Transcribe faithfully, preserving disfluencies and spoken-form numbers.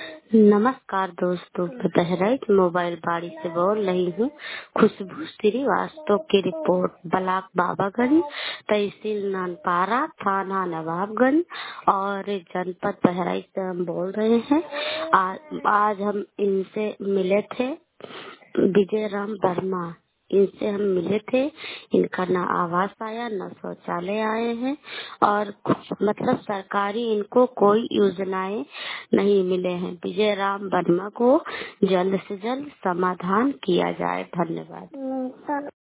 नमस्कार दोस्तों, मैं बहराइच मोबाइल बाड़ी से बोल रही हूँ। खुशबू श्रीवास्तव की रिपोर्ट। ब्लॉक बाबागंज, तहसील नानपारा, थाना नवाबगंज और जनपद बहराइच से हम बोल रहे हैं। आज, आज हम इनसे मिले थे, विजय राम वर्मा, इनसे हम मिले थे। इनका ना आवास आया ना शौचालय आए हैं और कुछ मतलब सरकारी इनको कोई योजनाएं नहीं मिले हैं। विजय राम वर्मा को जल्द से जल्द समाधान किया जाए। धन्यवाद।